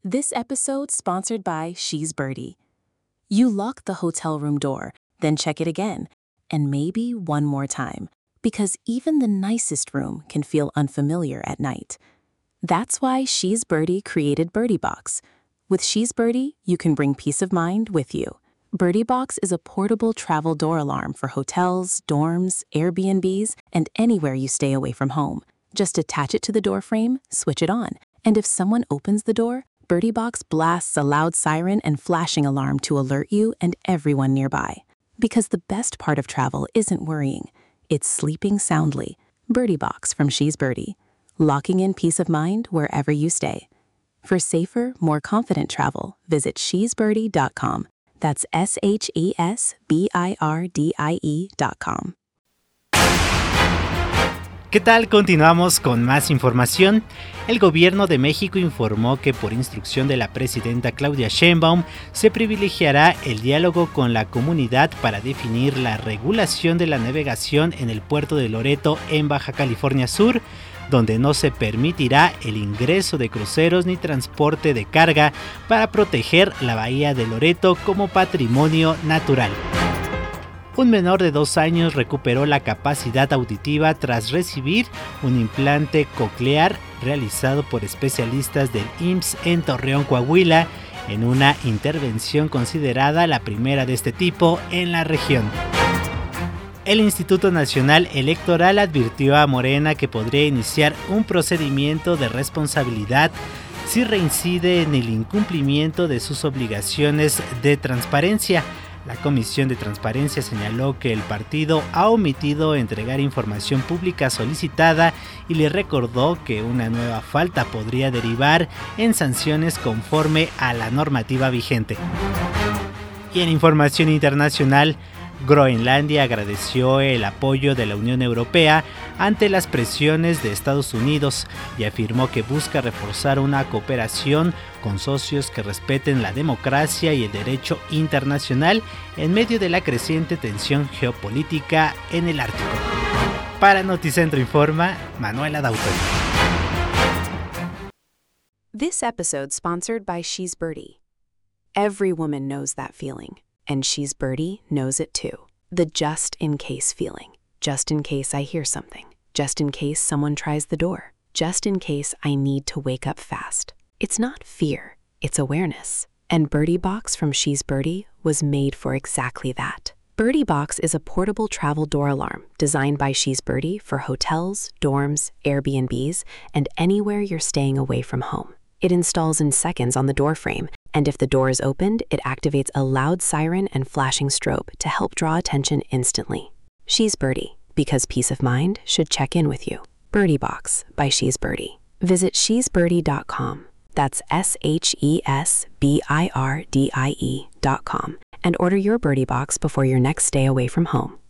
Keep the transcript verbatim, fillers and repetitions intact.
This episode sponsored by She's Birdie. You lock the hotel room door, then check it again, and maybe one more time, because even the nicest room can feel unfamiliar at night. That's why She's Birdie created Birdie Box. With She's Birdie, you can bring peace of mind with you. Birdie Box is a portable travel door alarm for hotels, dorms, Airbnbs, and anywhere you stay away from home. Just attach it to the door frame, switch it on, and if someone opens the door, Birdie Box blasts a loud siren and flashing alarm to alert you and everyone nearby. Because the best part of travel isn't worrying, it's sleeping soundly. Birdie Box from She's Birdie, locking in peace of mind wherever you stay. For safer, more confident travel, visit she's birdie dot com. That's S H E S B I R D I E dot com. ¿Qué tal? Continuamos con más información. El gobierno de México informó que por instrucción de la presidenta Claudia Sheinbaum se privilegiará el diálogo con la comunidad para definir la regulación de la navegación en el puerto de Loreto en Baja California Sur, donde no se permitirá el ingreso de cruceros ni transporte de carga para proteger la bahía de Loreto como patrimonio natural. Un menor de dos años recuperó la capacidad auditiva tras recibir un implante coclear realizado por especialistas del I M S S en Torreón, Coahuila, en una intervención considerada la primera de este tipo en la región. El Instituto Nacional Electoral advirtió a Morena que podría iniciar un procedimiento de responsabilidad si reincide en el incumplimiento de sus obligaciones de transparencia. La Comisión de Transparencia señaló que el partido ha omitido entregar información pública solicitada y le recordó que una nueva falta podría derivar en sanciones conforme a la normativa vigente. Y en información internacional, Groenlandia agradeció el apoyo de la Unión Europea ante las presiones de Estados Unidos y afirmó que busca reforzar una cooperación con socios que respeten la democracia y el derecho internacional en medio de la creciente tensión geopolítica en el Ártico. Para Noticentro Informa, Manuela Dautor. This episode sponsored by She's Birdie. Every woman knows that feeling. And She's Birdie knows it too. The just-in-case feeling. Just in case I hear something. Just in case someone tries the door. Just in case I need to wake up fast. It's not fear, it's awareness. And Birdie Box from She's Birdie was made for exactly that. Birdie Box is a portable travel door alarm designed by She's Birdie for hotels, dorms, Airbnbs, and anywhere you're staying away from home. It installs in seconds on the door frame, and if the door is opened, it activates a loud siren and flashing strobe to help draw attention instantly. She's Birdie, because peace of mind should check in with you. Birdie Box by She's Birdie. Visit she's birdie dot com. That's S H E S B I R D I E dot com and order your Birdie Box before your next stay away from home.